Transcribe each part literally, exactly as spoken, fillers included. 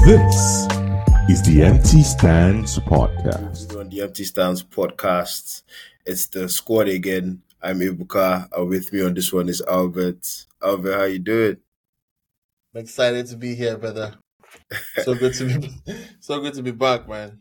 This is the Empty Stands Podcast. On the Empty Stands Podcast, it's the squad again. I'm Ibuka. Uh, with me on this one is Albert. Albert, how you doing? I'm excited to be here, brother. So good to be, so good to be back, man.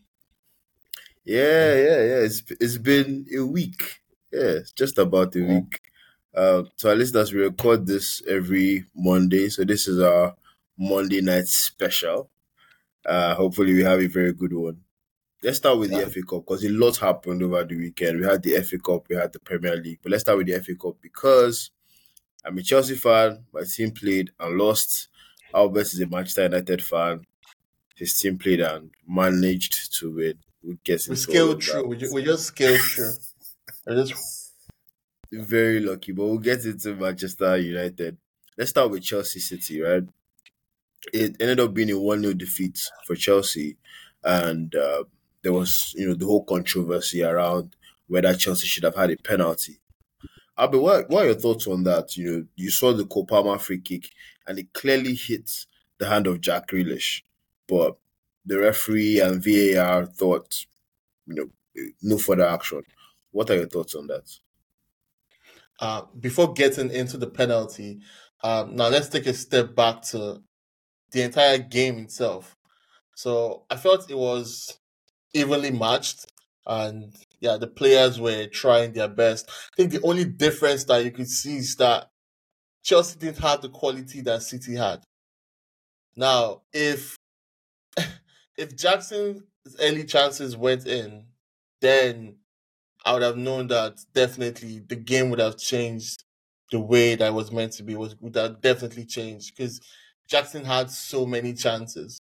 Yeah, yeah, yeah. It's it's been a week. Yeah, it's just about a week. Uh, so at least as we record this every Monday, so this is our Monday night special. Uh, hopefully we have a very good one. Let's start with the Yeah. F A Cup because a lot happened over the weekend. We had the F A Cup, we had the Premier League, but let's start with the F A Cup because I'm a Chelsea fan. My team played and lost. Albert is a Manchester United fan. His team played and managed to win. We'll get We into all scaled of through. that. We, ju- we just scaled through. We just Very lucky, but we'll get into Manchester United. Let's start with Chelsea City, right? It ended up being a one nil defeat for Chelsea, and uh, there was, you know, the whole controversy around whether Chelsea should have had a penalty. Abi, what, what are your thoughts on that? You know, you saw the Kopama free kick, and it clearly hit the hand of Jack Grealish, but the referee and V A R thought, you know, no further action. What are your thoughts on that? uh, before getting into the penalty, um, now let's take a step back to the entire game itself. So I felt it was evenly matched, and yeah, the players were trying their best. I think the only difference that you could see is that Chelsea didn't have the quality that City had. Now, if if Jackson's early chances went in, then I would have known that definitely the game would have changed the way that it was meant to be. Was would have definitely changed because Jackson had so many chances.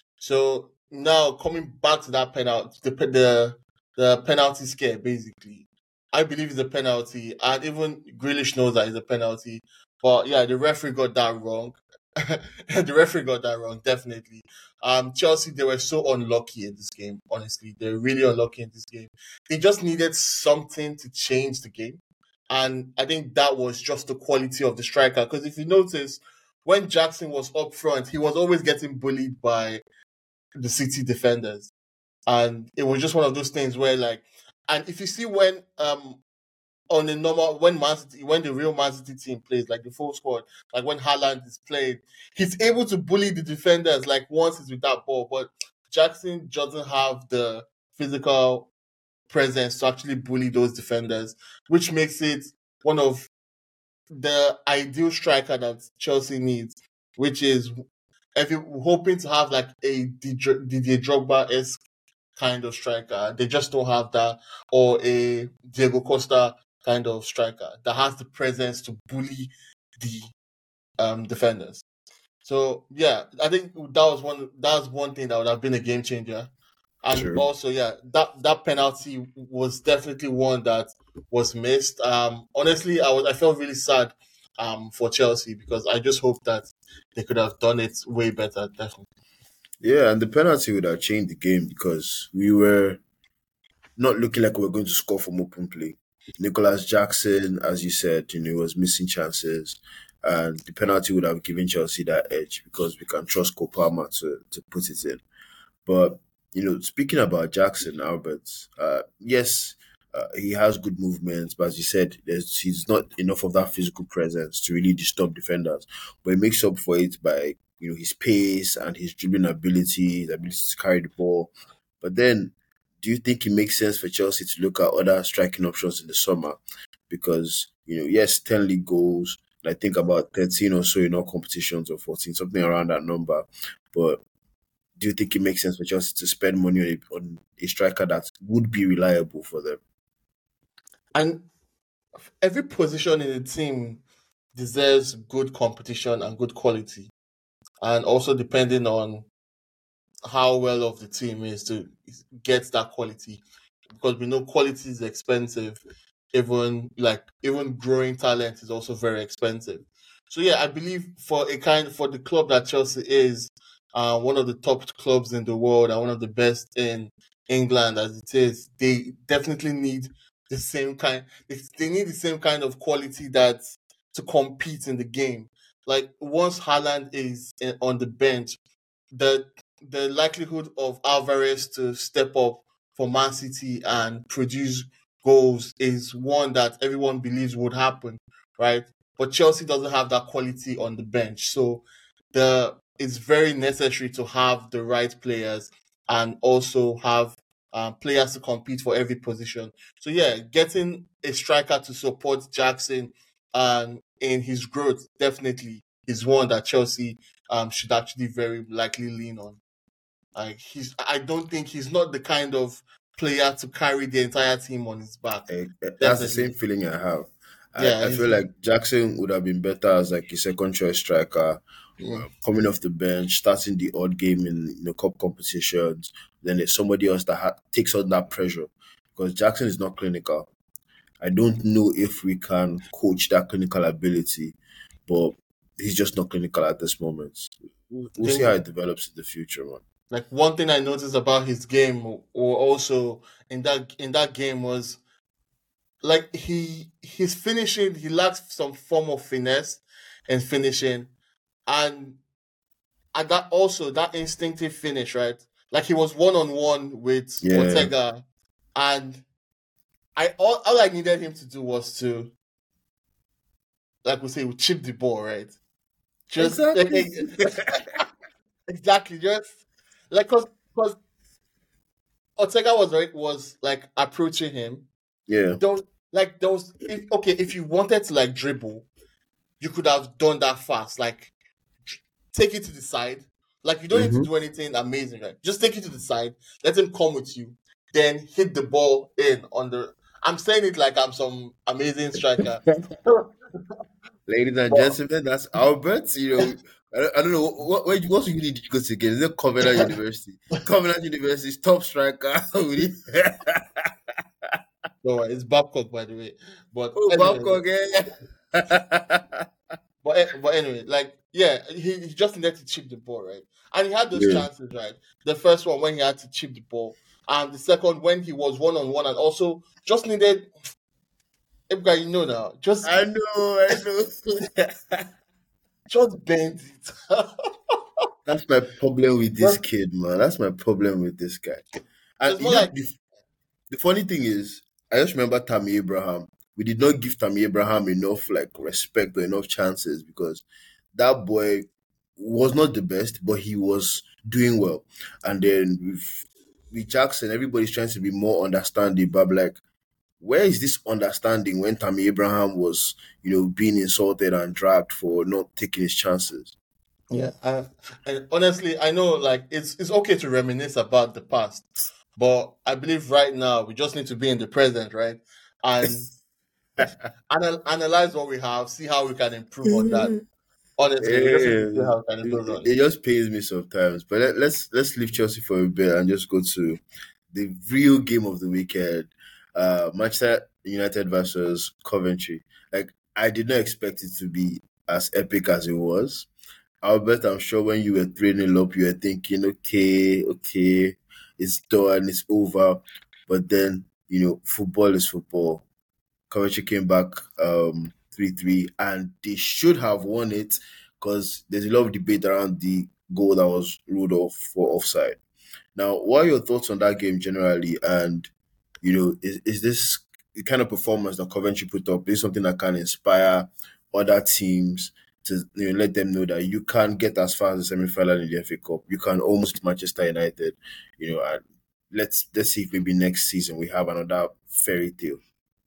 So now coming back to that penalty, the pe- the the penalty scare basically, I believe it's a penalty, and even Grealish knows that it's a penalty. But yeah, the referee got that wrong. The referee got that wrong, definitely. Um, Chelsea, they were so unlucky in this game. Honestly, they're really unlucky in this game. They just needed something to change the game, and I think that was just the quality of the striker. Because if you notice, when Jackson was up front, he was always getting bullied by the City defenders, and it was just one of those things where, like, and if you see when um on the normal when Man City, when the real Man City team plays, like the full squad, like when Haaland is playing, he's able to bully the defenders like once he's with that ball. But Jackson doesn't have the physical presence to actually bully those defenders, which makes it one of the ideal striker that Chelsea needs, which is if you're hoping to have like a Didier Drogba esque kind of striker, they just don't have that, or a Diego Costa kind of striker that has the presence to bully the um, defenders. So yeah, I think that was one that was one thing that would have been a game changer. And True. also, yeah, that that penalty was definitely one that was missed. Um, honestly, I was I felt really sad um for Chelsea because I just hope that they could have done it way better. Definitely. Yeah, and the penalty would have changed the game because we were not looking like we were going to score from open play. Nicholas Jackson, as you said, you know, he was missing chances, and the penalty would have given Chelsea that edge because we can trust Kopama to to put it in. But you know, speaking about Jackson, Albert, uh, yes, uh, he has good movements, but as you said, there's, he's not enough of that physical presence to really disturb defenders. But he makes up for it by, you know, his pace and his dribbling ability, his ability to carry the ball. But then, do you think it makes sense for Chelsea to look at other striking options in the summer? Because, you know, yes, ten league goals, and I think about thirteen or so in all competitions, or fourteen, something around that number. But do you think it makes sense for Chelsea to spend money on a, on a striker that would be reliable for them? And every position in the team deserves good competition and good quality, and also depending on how well of the team is to get that quality, because we know quality is expensive. Even like even growing talent is also very expensive. So yeah, I believe for a kind for the club that Chelsea is, uh, one of the top clubs in the world and one of the best in England as it is, they definitely need the same kind. They, they need the same kind of quality that to compete in the game. Like once Haaland is in, on the bench, the the likelihood of Alvarez to step up for Man City and produce goals is one that everyone believes would happen, right? But Chelsea doesn't have that quality on the bench. So the it's very necessary to have the right players and also have um, players to compete for every position. So yeah, getting a striker to support Jackson and in his growth definitely is one that Chelsea um, should actually very likely lean on. Like he's, I don't think he's not the kind of player to carry the entire team on his back. Eh, eh, That's the same Definitely, feeling I have. I, yeah, I he's, feel like Jackson would have been better as like a second choice striker, yeah, uh, coming off the bench, starting the odd game in the cup competitions. Then there's somebody else that ha- takes on that pressure because Jackson is not clinical. I don't know if we can coach that clinical ability, but he's just not clinical at this moment. We'll, we'll see how thing- it develops in the future, man. like one thing I noticed about his game, or also in that in that game was like he his finishing, he lacks some form of finesse and finishing, and and that also that instinctive finish, right? Like he was one on one with Yeah, Ortega, and I all, all I needed him to do was to, like we say, chip the ball, right? Just like, exactly. exactly, just like because because Ortega was right was like approaching him. Yeah. Don't like those. If, okay, if you wanted to like dribble, you could have done that fast. Like take it to the side. Like you don't need to hmm do anything amazing, right? Just take it to the side. Let him come with you. Then hit the ball in on the. I'm saying it like I'm some amazing striker. Ladies and But gentlemen, that's Albert. You know, I, I don't know what what, what uni did you go to again? Is it Covenant University? Covenant University's top striker. oh, no, it's Babcock, by the way. But anyway, Babcock again. but eh, but anyway, like yeah, he, he just needed to chip the ball, right? And he had those yeah, chances, right? The first one when he had to chip the ball, and the second when he was one on one, and also just needed. Ebga, you know now, just I know, I know. just bend it. That's my problem with this Just- kid, man. That's my problem with this guy. And it's you more know, like the, the funny thing is, I just remember Tammy Abraham. We did not give Tammy Abraham enough like respect or enough chances because that boy was not the best, but he was doing well. And then with with Jackson, everybody's trying to be more understanding, but I'm like, where is this understanding when Tammy Abraham was, you know, being insulted and dragged for not taking his chances? yeah, I, and honestly, I know like it's it's okay to reminisce about the past, but I believe right now we just need to be in the present, right? And anal- analyze what we have, see how we can improve on that. Honestly, we just need to see Yeah, how we can it, improve it on it it. just pains me sometimes. But let, let's let's leave Chelsea for a bit and just go to the real game of the weekend. Uh, Manchester United versus Coventry. Like I did not expect it to be as epic as it was. Albert, I'm sure when you were three nil up, you were thinking, okay, okay, it's done, it's over. But then, you know, football is football. Coventry came back um three three and they should have won it because there's a lot of debate around the goal that was ruled off for offside. Now, what are your thoughts on that game generally? And you know, is, is this the kind of performance that Coventry put up? Is something that can inspire other teams to you know let them know that you can get as far as the semi-final in the F A Cup. You can almost beat Manchester United, you know, and let's let's see if maybe next season we have another fairy tale.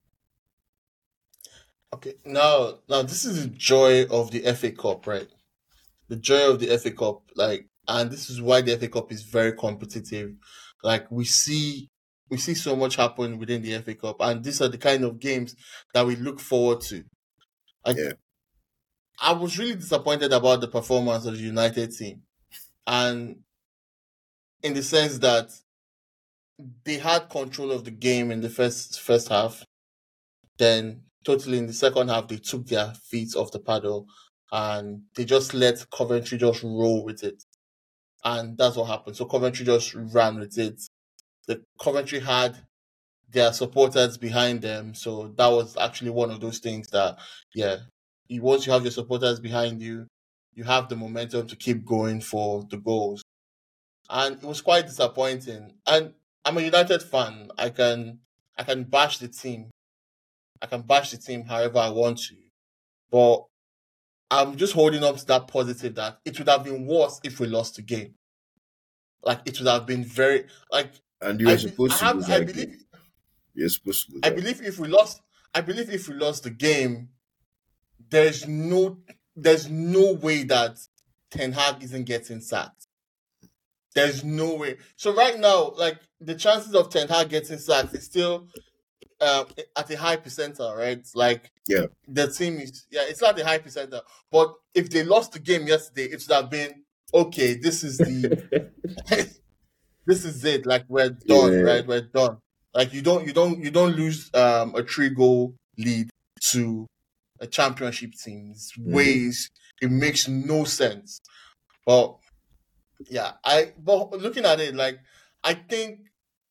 Okay, now now this is the joy of the F A Cup, right? The joy of the F A Cup, like, and this is why the F A Cup is very competitive. Like we see, we see so much happen within the F A Cup, and these are the kind of games that we look forward to. Like, Yeah. I was really disappointed about the performance of the United team, and in the sense that they had control of the game in the first first half, then totally in the second half they took their feet off the paddle, and they just let Coventry just roll with it. And that's what happened. So Coventry just ran with it. The Coventry had their supporters behind them, so that was actually one of those things that, yeah, you, once you have your supporters behind you, you have the momentum to keep going for the goals. and it was quite disappointing. And I'm a United fan. I can I can bash the team. I can bash the team however I want to, but I'm just holding up to that positive that it would have been worse if we lost the game. Like it would have been very like And you I were be- supposed I to have lose I that game. believe You're supposed to lose I that. believe if we lost I believe if we lost the game, there's no there's no way that Ten Hag isn't getting sacked. There's no way. So right now, like the chances of Ten Hag getting sacked is still um, at a high percentile, right? Like Yeah. the team is yeah, it's not a high percentile. But if they lost the game yesterday, it would have been okay. This is the this is it. Like we're done, Yeah. right? We're done. Like you don't you don't you don't lose um a three goal lead to a championship team. It's Mhm. ways it makes no sense. But yeah, I but looking at it, like I think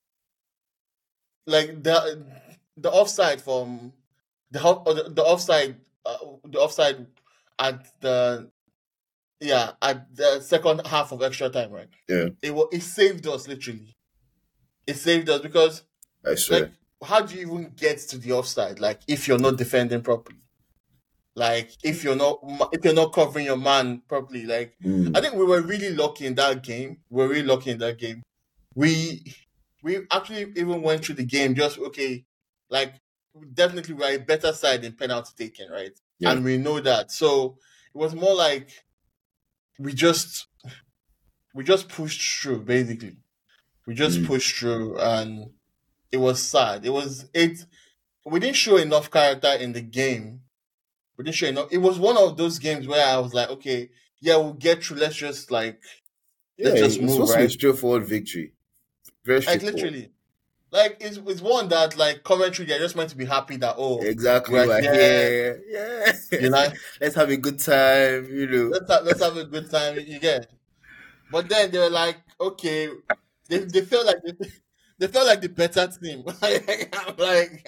like the the offside from the ho- or the, the offside uh, the offside at the yeah at the second half of extra time, right? Yeah. It wa- it saved us literally. It saved us because I swear. like how do you even get to the offside? Like if you're not defending properly, like if you're not ma- if you're not covering your man properly, like Mm. I think we were really lucky in that game. We were really lucky in that game. We we actually even went through the game just okay, like definitely we're a better side in penalty taking, right? Yeah. And we know that. So it was more like we just we just pushed through basically. We just Mm. pushed through and it was sad. It was it we didn't show enough character in the game. We didn't show enough. It was one of those games where I was like, okay, yeah, we'll get through. Let's just like Yeah, let's just it's move, supposed to be a right? straightforward victory. Very Like straightforward. literally. Like it's it's one that like commentary they're just meant to be happy that oh Exactly. we're We're here, here. Yeah. you know, Let's have a good time, you know. let's have, let's have a good time, you get. But then they were like, okay, they they felt like they, they felt like the better team. I'm like,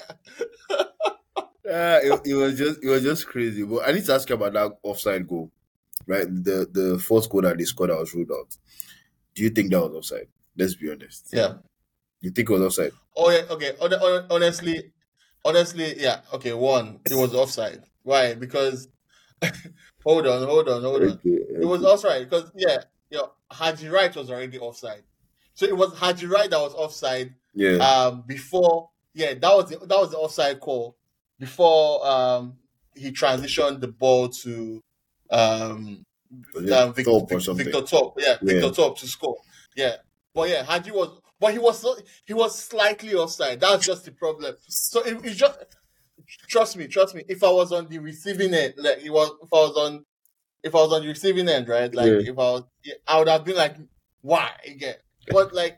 Yeah, it, it was just it was just crazy. But I need to ask you about that offside goal, right? The the fourth goal that they scored that was ruled out. Do you think that was offside? Let's be honest. yeah. You think it was offside? Oh yeah, okay. Hon- hon- Honestly, honestly, yeah. Okay, one, it was offside. Why? Because hold on, hold on, hold on. Okay. It was offside because yeah, you know, Haji Wright was already offside. So it was Haji Wright that was offside. Yeah. Um, before yeah, that was the, that was the offside call before um he transitioned the ball to um, Was it um Victor, Thorpe or something? Victor Top. Yeah, Yeah. Victor Top to score. Yeah, but yeah, Haji was, but he was so- he was slightly offside. That's just the problem. So it, it just trust me, trust me. If I was on the receiving end, like it was, if I was on, if I was on the receiving end, right? Like Yeah. if I was, I would have been like, why again? But like,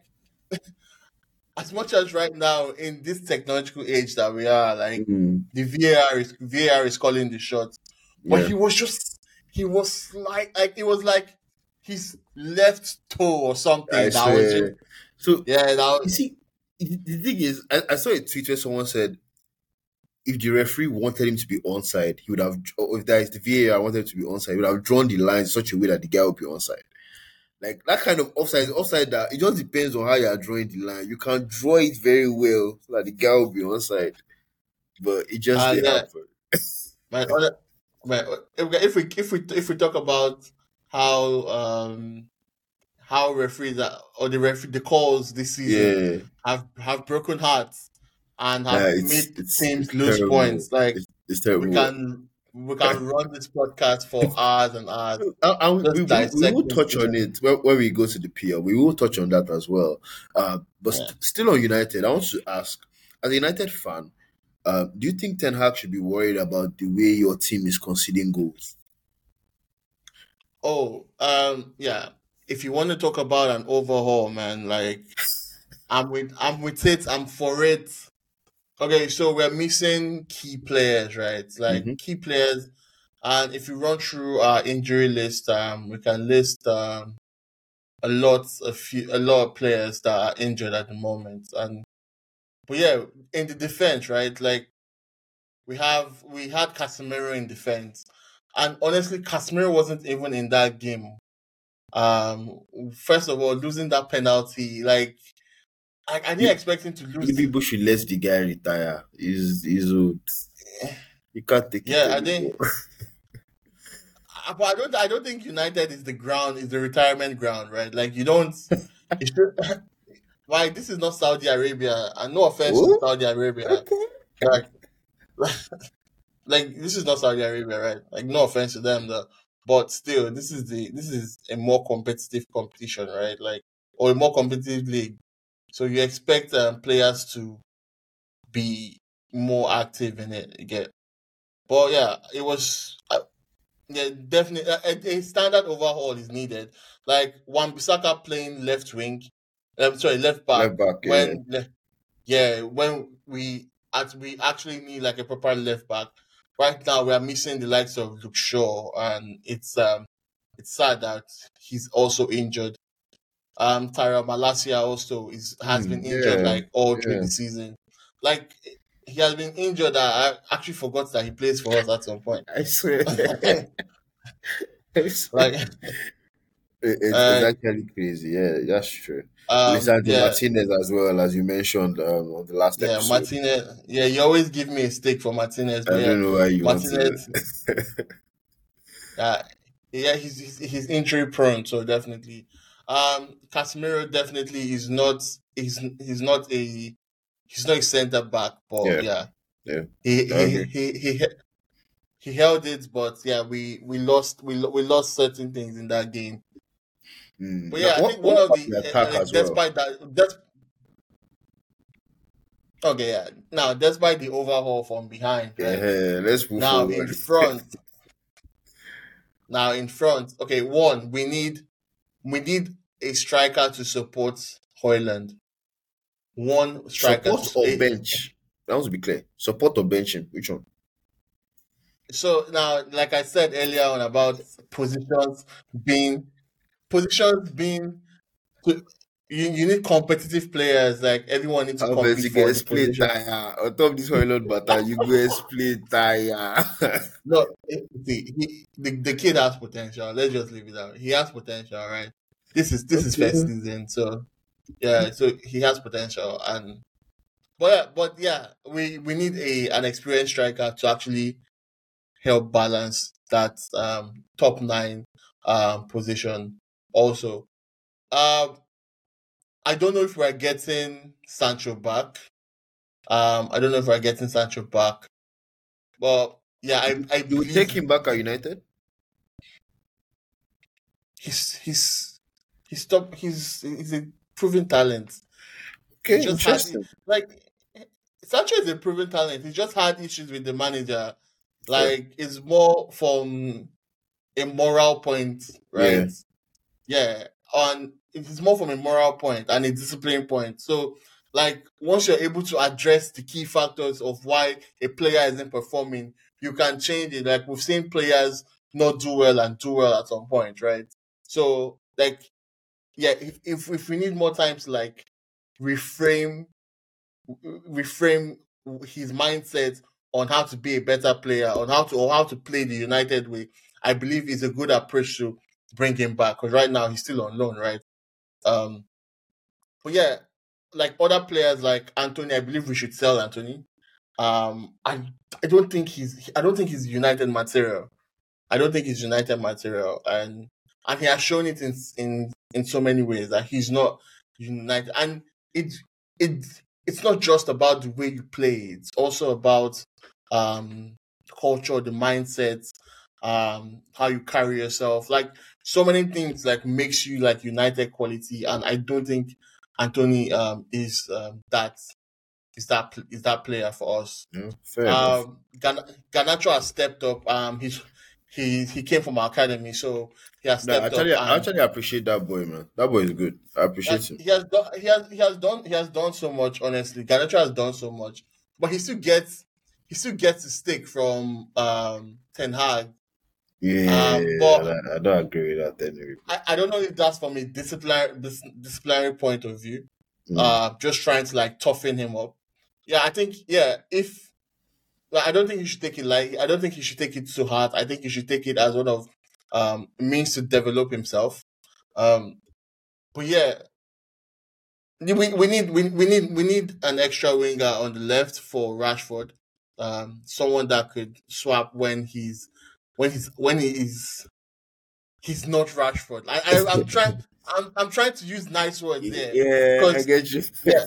as much as right now in this technological age that we are, like Mm, the V A R is V A R is calling the shots. But yeah. he was just he was slight like it was like his left toe or something. I that was just swear. So yeah, that you was see, the the thing is, I, I saw a tweet where someone said if the referee wanted him to be onside, he would have, or if that is the V A R wanted him to be onside, he would have drawn the line in such a way that the guy would be onside. Like that kind of offside is offside that it just depends on how you are drawing the line. You can draw it very well so that the guy will be onside, but it just uh, didn't yeah. happen. My other, my, if we if we if we talk about how um how referees are, or the referee the calls this season Yeah, have have broken hearts and nah, have it's made it's, teams it's lose terrible. points. Like It's, it's we terrible. can we can run this podcast for hours and hours. And- and we, Just we, will, we dissect will this touch on season. it when, when we go to the P L. We will touch on that as well. Uh, but Yeah. st- still on United, I want to ask, as a United fan, uh, do you think Ten Hag should be worried about the way your team is conceding goals? Oh, um, yeah. If you want to talk about an overhaul, man, like I'm with I'm with it, I'm for it. Okay, so we're missing key players, right? Like Mhm. key players, and if you run through our injury list, um, we can list um a lot, a few, a lot of players that are injured at the moment, and but yeah, in the defense, right? Like we have, we had Casemiro in defense, and honestly, Casemiro wasn't even in that game Um, first of all, losing that penalty, like I, I didn't You, expect him to lose. you people should let the guy retire. He's he's old. He can't take it Yeah, I anymore. think, uh, but I don't. I don't think United is the ground, is the retirement ground, right? Like you don't. It should, why this is not Saudi Arabia, and no offense to Oh, Saudi Arabia, okay. like, like this is not Saudi Arabia, right? Like no offense to them, though, but still, this is the this is a more competitive competition, right? Like or a more competitive league. So you expect um, players to be more active in it again. But yeah, it was uh, yeah, definitely a, a a standard overhaul is needed. Like Wan Bissaka playing left wing, um, sorry, left back Left back, yeah. when le- yeah, when we at we actually need like a proper left back. Right now we are missing the likes of Luke Shaw, and it's um it's sad that he's also injured. Um, Tyra Malasia also is has Hmm, been injured yeah, like all through yeah. the season. Like he has been injured. That I actually forgot that he plays for us at some point. I swear. I swear. Like, It- It's, it's uh, actually crazy. Yeah, that's true. um, Lisandro yeah, Martinez as well, as you mentioned um, on the last yeah, episode. Martinez. Yeah, you always give me a stick for Martinez, I but yeah, don't know why you want to. Martinez. Uh, yeah, he's, he's he's injury prone, so definitely. Um, Casemiro definitely is not. He's he's not a he's not a centre back, but Yeah, yeah, yeah, he I he agree. he he. He held it, but yeah, we we lost we lo- we lost certain things in that game. Mm. But Now, yeah, I what think one what of about the the uh, attack like as well? despite that, that's okay. Yeah, now despite the overhaul from behind, right? Yeah, let's move Now in forward. front, now in front. Okay, one we need we need a striker to support Hoyland. One striker Support to or eh, bench? That was to be clear. Support or benching? Which one? so now, like I said earlier on about positions being positions being you, you need competitive players. Like everyone needs to How best compete you go for the explain position. tire on top this Hoyland butter? You go explain tire. No, eh, see, he, the, the kid has potential. Let's just leave it out. He has potential, right? This is this is first Okay. season, so yeah, so he has potential, and but yeah, but yeah, we we need a an experienced striker to actually help balance that um top nine um position. Also, um, I don't know if we're getting Sancho back. Um, I don't know if we're getting Sancho back, but yeah, I I You will take believe him back at United? he's he's he's top. He's he's a proven talent. He Okay, just had interesting. like Sancho is a proven talent. He just had issues with the manager. Fair. Like it's more from a moral point, Yeah. right? Yeah, on it's more from a moral point and a discipline point. So, like once you're able to address the key factors of why a player isn't performing, you can change it. Like we've seen players not do well and do well at some point, right? So, like, yeah, if if, if we need more time to like reframe reframe his mindset on how to be a better player, on how to or how to play the United way, I believe is a good approach to bring him back. Because right now he's still on loan, right? Um, but yeah, like other players like Anthony, I believe we should sell Anthony. Um, I I don't think he's I don't think he's United material. I don't think he's United material, and and he has shown it in in in so many ways that he's not United. And it it it's not just about the way you play; it's also about um culture, the mindset, um how you carry yourself, like so many things like makes you like United quality. And I don't think Anthony um is um, that is that is that player for us. Yeah, fair enough. Um, Gan- Garnacho has stepped up. Um, he's he he came from our academy, so he has No, stepped up, actually, I and actually appreciate that boy, man. That boy is good. I uh, appreciate him. he has done he has he has done he has done so much. Honestly, Garnacho has done so much, but he still gets he still gets a stick from um Ten Hag. Yeah, Um, but I, I don't agree with that anyway. I, I don't know if that's from a disciplinary dis- disciplinary point of view. Mm. Uh, just trying to like toughen him up. Yeah, I think yeah if Like, I don't think you should take it like I don't think you should take it too hard. I think you should take it as one of um means to develop himself. Um, but yeah, we, we need we, we need we need an extra winger on the left for Rashford. Um, someone that could swap when he's when he's when he is he's not Rashford. I, I I'm trying I'm I'm trying to use nice words there Yeah, I because get you. yeah,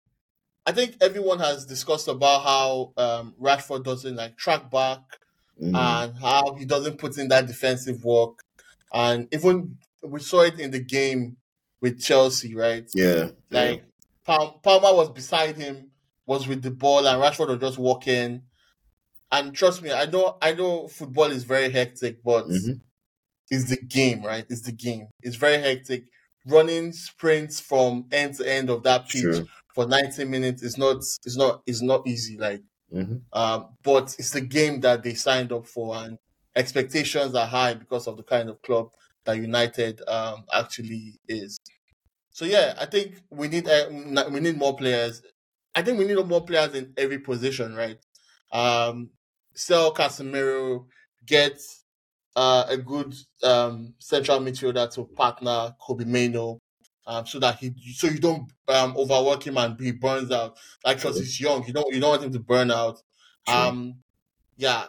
I think everyone has discussed about how um, Rashford doesn't like track back Mhm. and how he doesn't put in that defensive work, and even we saw it in the game with Chelsea, right? Yeah, yeah, Like Pal- Palmer was beside him, was with the ball, and Rashford was just walking. And trust me, I know I know football is very hectic, but hmm it's the game, right? It's the game. It's very hectic. Running sprints from end to end of that pitch true. for ninety minutes is not is not is not easy. Like hmm um, but it's the game that they signed up for, and expectations are high because of the kind of club that United um actually is. So yeah, I think we need uh, we need more players. I think we need more players in every position, right? Um, sell Casemiro, get uh, a good um, central midfielder to partner Kobe Mano, um, so that he so you don't um, overwork him and he burns out. Like because True, he's young, you don't you don't want him to burn out. true. Um, yeah,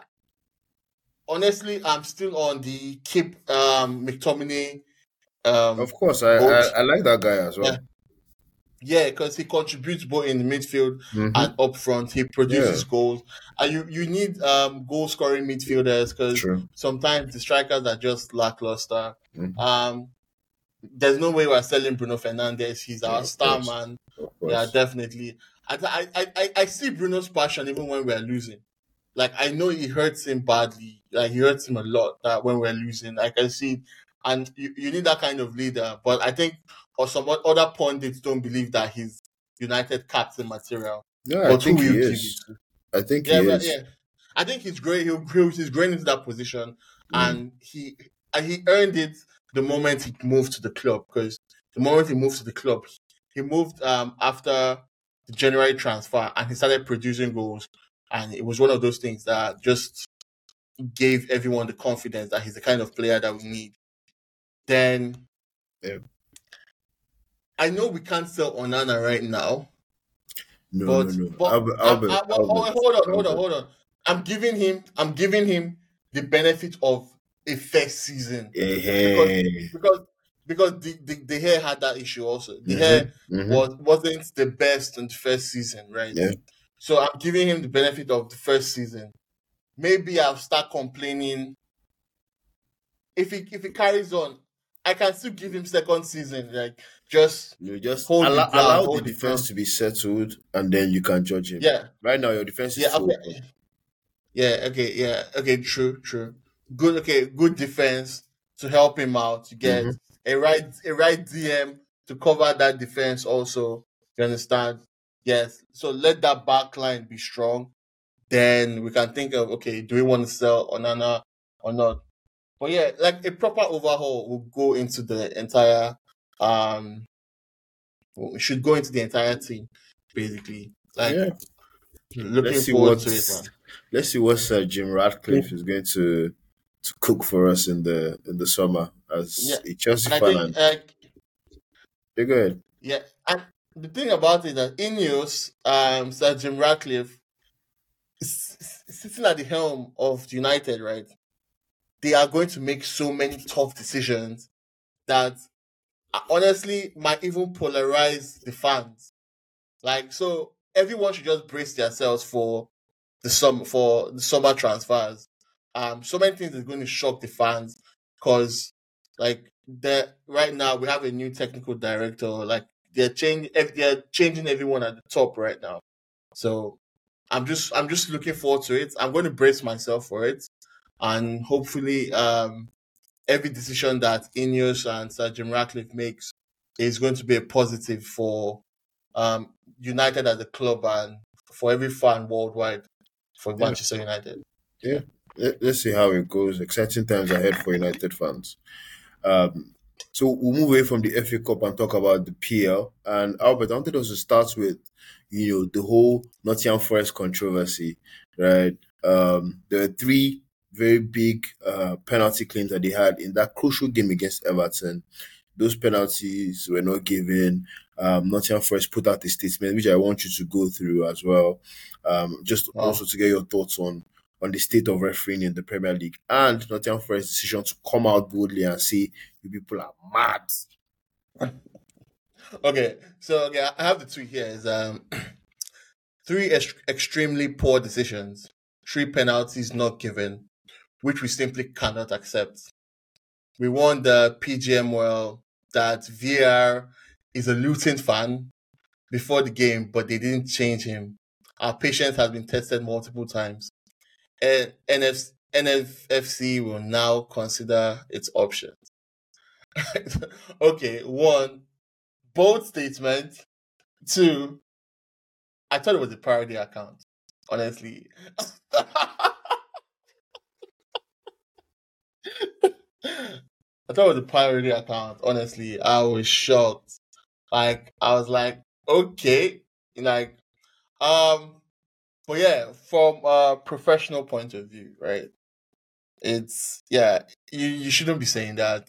honestly, I'm still on the keep um, McTominay Of um, course, I, I boat. I like that guy as Yeah, well. yeah, because he contributes both in the midfield and hmm up front. He Yeah, produces goals, and you you need um goal scoring midfielders because true. sometimes the strikers are just lackluster. hmm Um, there's no way we're selling Bruno Fernandes. He's Yeah, our of star course, man. of Yeah, course. definitely. I I I, I see Bruno's passion even when we're losing. Like I know it hurts him badly. Like he hurts him a lot that when we're losing. I can see it. And you, you need that kind of leader. But I think or some other pundits don't believe that he's United captain material. Yeah, I But who think will he you give it is. to? I think Yeah, he but is. yeah. I think he's great. He'll, he'll he's growing into that position, Mm. and he and he earned it the moment he moved to the club. Because the moment he moved to the club, he moved um after the January transfer, and he started producing goals. And it was one of those things that just gave everyone the confidence that he's the kind of player that we need. Then Yeah. I know we can't sell Onana right now, No, no, but no. but Albert, I'm, Albert, I, well, hold Albert, hold on, hold on, Albert. hold on. I'm giving him I'm giving him the benefit of a first season because Hey, because because the, the, the hair had that issue also. The mm-hmm, hair mm-hmm. was wasn't the best in the first season, right? Yeah, So I'm giving him the benefit of the first season. Maybe I'll start complaining if he if he carries on. I can still give him second season, like just you just hold the allow ground, allow the hold the defense ground. to be settled, and then you can judge him. Yeah, Right now, your defense is yeah, too okay, open. yeah, okay, yeah, okay, true, true. Good, okay, good defense to help him out to Mm-hmm. get a right a right D M to cover that defense also. You understand? Yes. So let that back line be strong. Then we can think of okay, do we want to sell Onana or not? But yeah, like a proper overhaul will go into the entire um we should go into the entire team, basically. Like Yeah. Let's looking see forward what to it, man. let's see what Sir Jim Ratcliffe is going to to cook for us in the in the summer Yeah. as a Chelsea And I fan. think And uh, yeah, go ahead. yeah, and the thing about it that Ineos, um, Sir Jim Ratcliffe is, is sitting at the helm of United, right? They are going to make so many tough decisions that uh, honestly might even polarize the fans. Like, so everyone should just brace themselves for the sum for the summer transfers. Um, so many things is going to shock the fans because, like, the right now we have a new technical director. Like, they're changing, they're changing everyone at the top right now. So I'm just, I'm just looking forward to it. I'm going to brace myself for it, and hopefully, um, every decision that Ineos and Sir Jim Ratcliffe makes is going to be a positive for um, United as a club and for every fan worldwide for Yeah, Manchester United. yeah. Let, let's see how it goes. Exciting times ahead for United fans. Um, so we'll move away from the F A Cup and talk about the P L. And Albert, I wanted us to start with, you know, the whole Nottingham Forest controversy, right? Um, there are three very big uh, penalty claims that they had in that crucial game against Everton. those penalties were not given. Um, Nottingham Forest put out a statement, which I want you to go through as well, um, just Wow. also to get your thoughts on on the state of refereeing in the Premier League and Nottingham Forest's decision to come out boldly and say, "You people are mad." Okay, so okay, I have the tweet here. Is um three ex- extremely poor decisions, three penalties not given, which we simply cannot accept. We warned the P G M well that V A R is a Luton fan before the game, but they didn't change him. Our patience has been tested multiple times. And N F F C will now consider its options. Okay, one, bold statement. Two, I thought it was a parody account, honestly. I thought it was a parody account, honestly. I was shocked. Like, I was like, okay. Like, um, but yeah, from a professional point of view, right? It's, yeah, you, you shouldn't be saying that.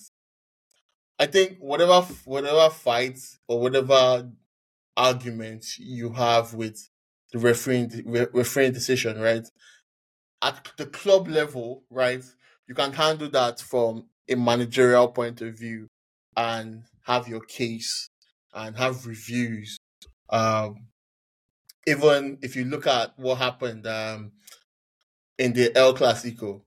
I think whatever whatever fight or whatever argument you have with the refereeing re- refereeing decision, right? At the club level, right, you can handle that from a managerial point of view and have your case and have reviews. Um, even if you look at what happened um, in the El Clasico,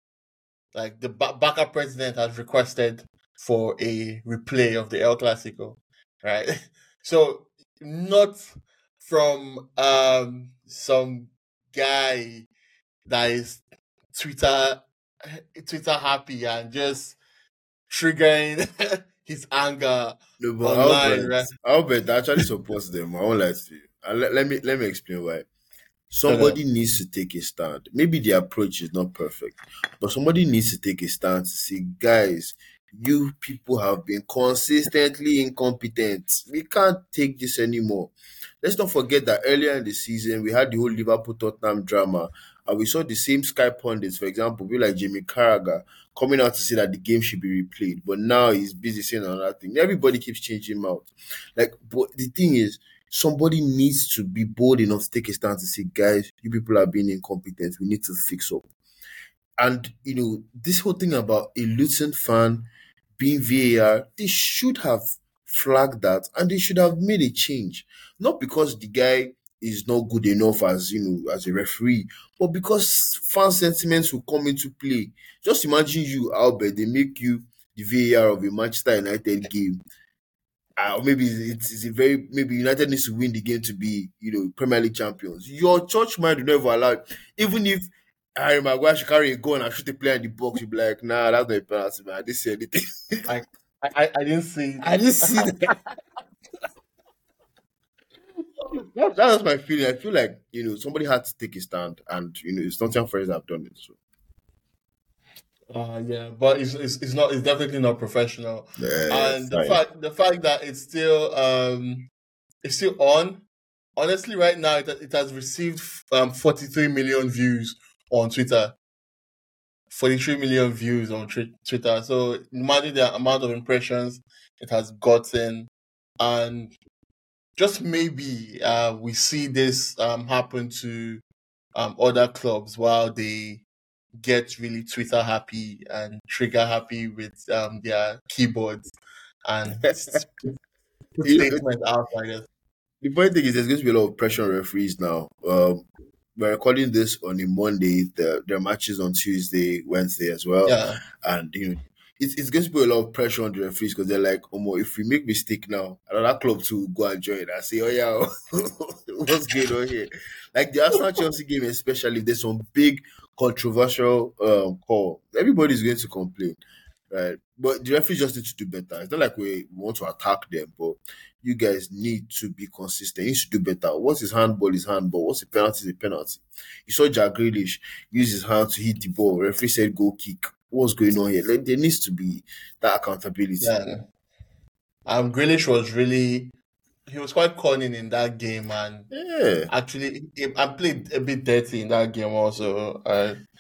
like the ba- Barca president has requested for a replay of the El Clasico, right? So not from um, some guy that is Twitter Twitter happy and just triggering his anger No, but online, Albert, right? Albert actually supports them. I won't lie to you. And let, let me let me explain why. Okay. Somebody needs to take a stand. Maybe the approach is not perfect, but somebody needs to take a stand to say, guys, you people have been consistently incompetent. We can't take this anymore. Let's not forget that earlier in the season, we had the whole Liverpool Tottenham drama, and we saw the same Sky pundits, for example, be like Jamie Carragher, coming out to say that the game should be replayed. But now he's busy saying another thing. Everybody keeps changing him out. Like, but the thing is, somebody needs to be bold enough to take a stand to say, guys, you people are being incompetent. We need to fix up. And, you know, this whole thing about a Luton fan being V A R, they should have flagged that and they should have made a change. Not because the guy is not good enough as, you know, as a referee, but because fan sentiments will come into play. Just imagine you, Albert, they make you the V A R of a Manchester United game. Uh, maybe it's, it's a very maybe United needs to win the game to be, you know, Premier League champions. Your church mind will never allow it. Even if Harry Maguire should carry a gun and shoot a player in the box, you'll be like, nah, that's not a penalty, man. I didn't see anything. I, I I didn't see. I didn't see that. that. That's my feeling. I feel like, you know, somebody had to take a stand, and, you know, it's Nottingham Forest have done it. So, Uh, yeah, but it's, it's it's not it's definitely not professional. yeah, And the fine. fact the fact that it's still um it's still on. Honestly, right now it, it has received um forty-three million views on Twitter. forty-three million views on twi- Twitter. So imagine the amount of impressions it has gotten, and just maybe uh we see this um happen to um other clubs while they get really Twitter happy and trigger happy with um their keyboards and s- put You know, statements out, I guess. the funny thing is, there's going to be a lot of pressure on referees now. Um, we're recording this on a Monday. The, there are matches on Tuesday, Wednesday as well. Yeah. And, you know, it's, it's going to put a lot of pressure on the referees because they're like, oh, if we make mistake now, another club to go and join and say, oh, yeah, what's going on here? Like the Arsenal Chelsea game, especially, there's some big controversial um, call. Everybody's going to complain. Right, but the referees just need to do better. It's not like we want to attack them, but you guys need to be consistent. You should do better. What's his handball is handball. What's a penalty is a penalty. You saw Jack Grealish use his hand to hit the ball. Referee said go kick. What's going on here? Like, there needs to be that accountability. Yeah. Um, Grealish was really he was quite cunning in that game, and Yeah. actually he, I played a bit dirty in that game also. Uh,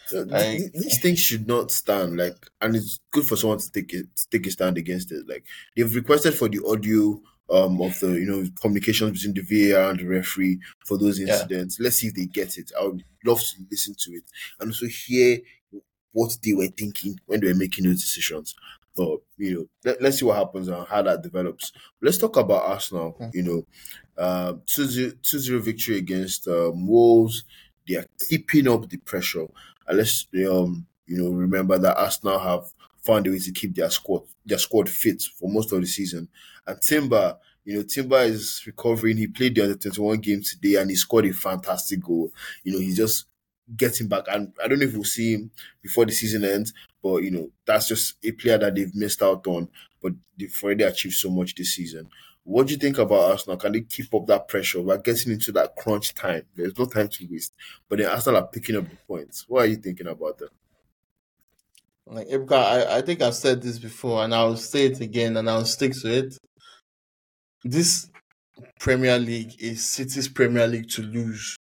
Uh, th- Like th- these things should not stand like, and it's good for someone to take it, take a stand against it. Like they've requested for the audio um of the you know communications between the V A R and the referee for those yeah. incidents. Let's see if they get it. I would love to listen to it and also hear what they were thinking when they were making those decisions. But you know, let, let's see what happens and how that develops. Let's talk about Arsenal. Mm. You know, uh, two zero two zero victory against um, Wolves. They are keeping up the pressure. And let's um, you know remember that Arsenal have found a way to keep their squad their squad fit for most of the season. And Timber, you know, Timber is recovering. He played the under twenty-one game today and he scored a fantastic goal. You know, he's just getting back. And I don't know if we'll see him before the season ends, but you know, that's just a player that they've missed out on. But they've already achieved so much this season. What do you think about Arsenal? Can they keep up that pressure? We're getting into that crunch time. There's no time to waste. But then Arsenal are picking up the points. What are you thinking about that? Like Ibuka, I, I think I've said this before and I'll say it again and I'll stick to it. This Premier League is City's Premier League to lose.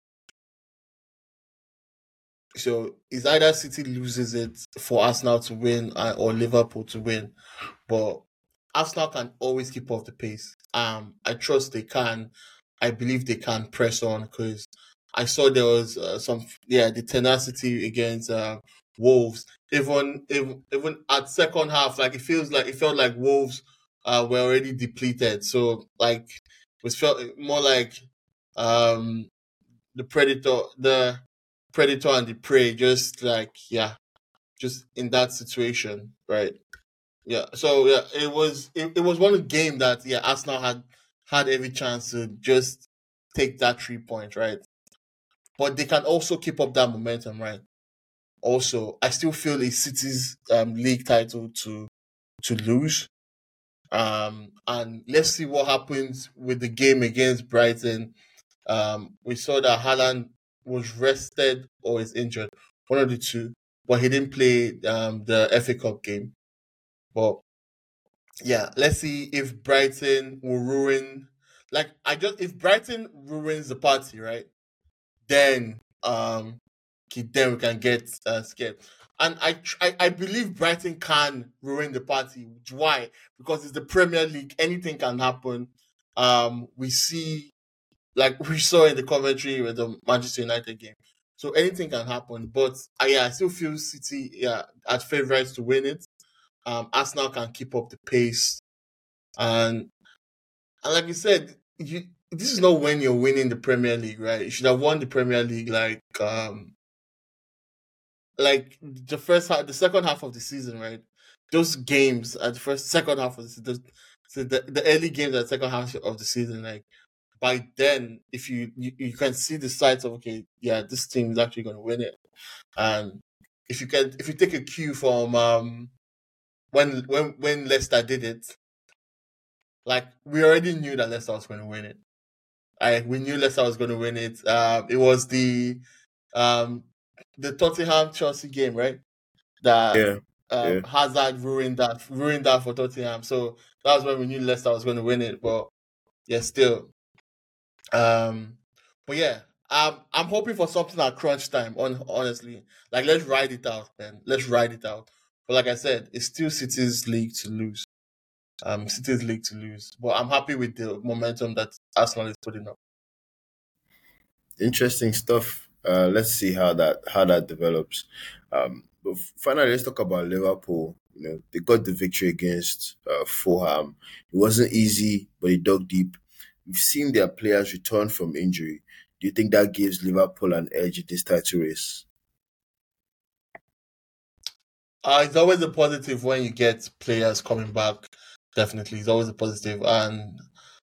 So it's either City loses it for Arsenal to win uh, or Liverpool to win. But Arsenal can always keep up the pace. Um, I trust they can. I believe they can press on because I saw there was uh, some yeah the tenacity against uh, Wolves. Even even even at second half, like it feels like it felt like Wolves uh, were already depleted. So like it was felt more like um the predator the predator and the prey just like yeah just in that situation, right? Yeah. So yeah, it was it, it was one game that yeah Arsenal had had every chance to just take that three points, right? But they can also keep up that momentum, right? Also, I still feel it's City's um, league title to to lose. Um, and let's see what happens with the game against Brighton. Um, we saw that Haaland was rested or is injured, one of the two, but he didn't play um, the F A Cup game. But yeah, let's see if Brighton will ruin. Like I just if Brighton ruins the party, right? Then um, okay, then we can get uh, scared. And I, tr- I I believe Brighton can ruin the party. Why? Because it's the Premier League. Anything can happen. Um, we see like we saw in the commentary with the Manchester United game. So anything can happen. But uh, yeah, I still feel City yeah as favourites to win it. Um, Arsenal can keep up the pace. And and like you said, you this is not when you're winning the Premier League, right? You should have won the Premier League like um like the first half, the second half of the season, right? Those games at the first second half of the season, so the, the early games at the second half of the season, like by then, if you you, you can see the sights of okay, yeah, this team is actually going to win it, and if you can if you take a cue from um when when when Leicester did it, like we already knew that Leicester was going to win it. I we knew Leicester was going to win it. Um, it was the um the Tottenham Chelsea game, right? That Yeah, um, yeah. Hazard ruined that ruined that for Tottenham. So that was when we knew Leicester was going to win it. But yeah, still. Um, but yeah, I'm I'm hoping for something at crunch time. On honestly, like let's ride it out, man. Let's ride it out. But like I said, it's still City's league to lose. Um, City's league to lose. But I'm happy with the momentum that Arsenal is putting up. Interesting stuff. Uh, let's see how that how that develops. Um, but finally, let's talk about Liverpool. You know, they got the victory against uh, Fulham. It wasn't easy, but they dug deep. We've seen their players return from injury. Do you think that gives Liverpool an edge in this title race? Uh, it's always a positive when you get players coming back. Definitely, it's always a positive. And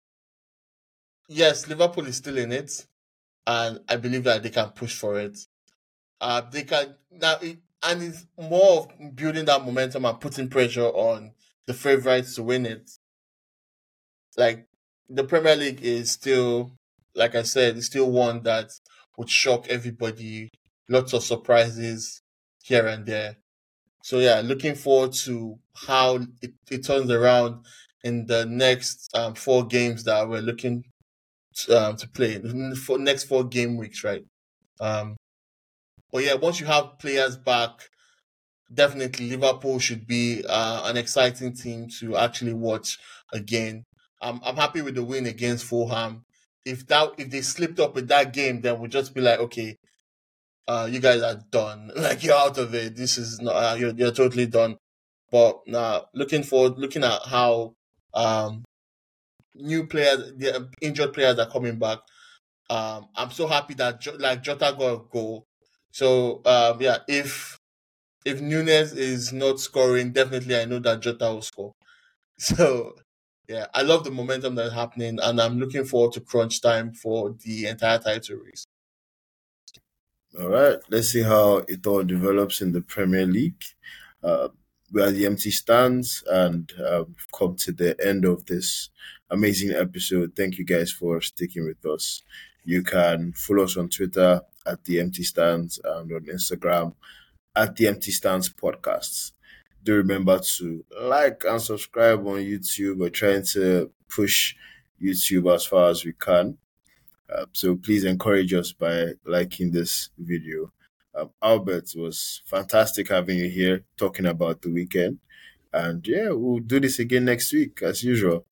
yes, Liverpool is still in it, and I believe that they can push for it. Uh, they can now, it, and it's more of building that momentum and putting pressure on the favorites to win it. Like the Premier League is still, like I said, it's still one that would shock everybody. Lots of surprises here and there. So yeah, looking forward to how it, it turns around in the next um, four games that we're looking to, um, to play. The next four game weeks, right? Um, But yeah, once you have players back, definitely Liverpool should be uh, an exciting team to actually watch again. I'm I'm happy with the win against Fulham. If that if they slipped up with that game, then we'll just be like, okay, uh, you guys are done. Like you're out of it. This is not uh, you're you're totally done. But now looking forward, looking at how um new players, the injured players are coming back. Um, I'm so happy that Jo- like Jota got a goal. So um, yeah, if if Nunes is not scoring, definitely I know that Jota will score. So yeah, I love the momentum that's happening, and I'm looking forward to crunch time for the entire title race. All right, let's see how it all develops in the Premier League. Uh, we are the empty stands, and uh, we've come to the end of this amazing episode. Thank you guys for sticking with us. You can follow us on Twitter at the empty stands and on Instagram at the empty stands podcasts. Do remember to like and subscribe on YouTube. We're trying to push YouTube as far as we can. Uh, so please encourage us by liking this video. Um, Albert, was fantastic having you here talking about the weekend. And yeah, we'll do this again next week as usual.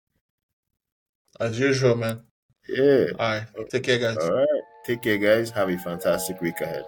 As usual, man. Yeah. All right, take care, guys. All right. Take care, guys. Have a fantastic week ahead.